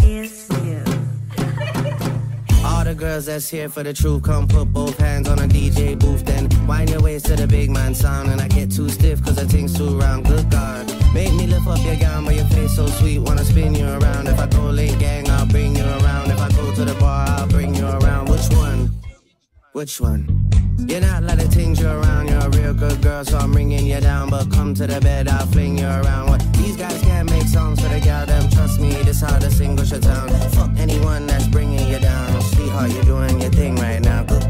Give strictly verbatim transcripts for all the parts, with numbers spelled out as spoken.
is you. All the girls that's here for the truth, come put both hands on a D J booth, then wind your waist to the big man sound. And I get too stiff cause the thing's too round, good God. Make me lift up your gown, but your face so sweet, wanna spin you around. If I go late gang, I'll bring you around. If I go to the bar, I'll bring you around. Which one? Which one? You're not like the things you're around. You're a real good girl, so I'm bringing you down. But come to the bed, I'll fling you around. What? These guys can't make songs for the gal, them. Trust me, this how the single shut down. Fuck anyone that's bringing you down. Sweetheart, you're doing your thing right now. Good.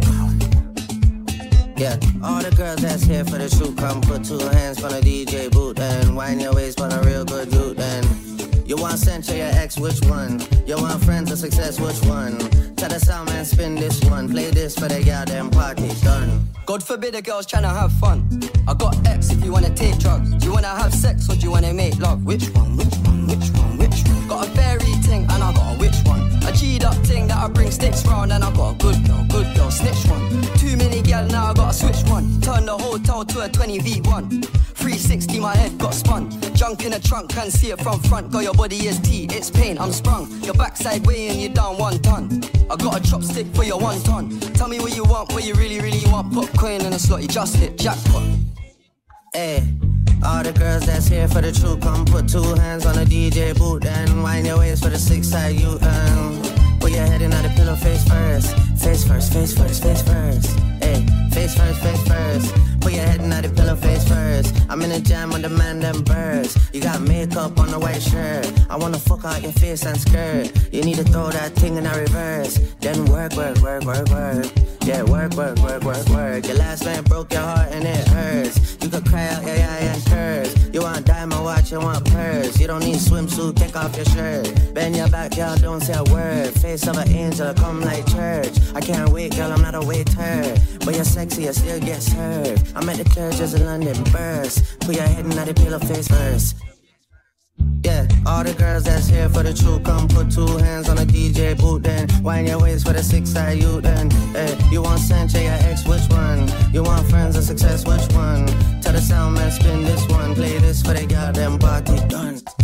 Yeah, all the girls that's here for the shoot, come put two hands on a D J boot and wind your waist on a real good dude. And you want Central, your ex, which one? You want friends or success, which one? Tell the sound man, spin this one. Play this for the goddamn party, done. God forbid a girl's tryna have fun. I got X if you wanna take drugs. Do you wanna have sex or do you wanna make love? Which one, which one, which one, which one? Got a fairy ting and I got a which one? A G'd up ting that I bring sticks round. And I got a good girl, good girl, snitch one. Too many gal now I gotta switch one. Turn the hotel to a twenty V one. three sixty my head got spun. Junk in the trunk, can't see it from front. Got your body is T, it's pain, I'm sprung. Your backside weighing you down one ton. I got a chopstick for your one ton. Tell me what you want, what you really, really want. Put coin in a slot, you just hit jackpot. Hey, all the girls that's here for the truth, come put two hands on the D J boot and wind your waist for the six side you um. Put your head in the pillow face first. Face first, face first, face first. Hey, face first, face first. Put your head in the pillow face first. I'm in a jam on the man them birds. You got makeup on the white shirt. I wanna fuck out your face and skirt. You need to throw that thing in a reverse. Then work, work, work, work, work. Yeah, work, work, work, work, work. Your last man broke your heart and it hurts. You could cry out, yeah, yeah, and curse. You want diamond watch, you want purse. You don't need swimsuit, take off your shirt. Bend your back, y'all, don't say a word. Face of an angel, come like church. I can't wait, girl, I'm not a waiter. But you're sexy, I still get served. I'm at the Clerges in London, burst. Put your head in the pillow face first. Yeah, all the girls that's here for the truth, come put two hands on a D J boot, then wind your waist for the six side you, then hey, you want Sancho, your ex, which one? You want friends or success, which one? Tell the sound man, spin this one, play this for the goddamn party, done.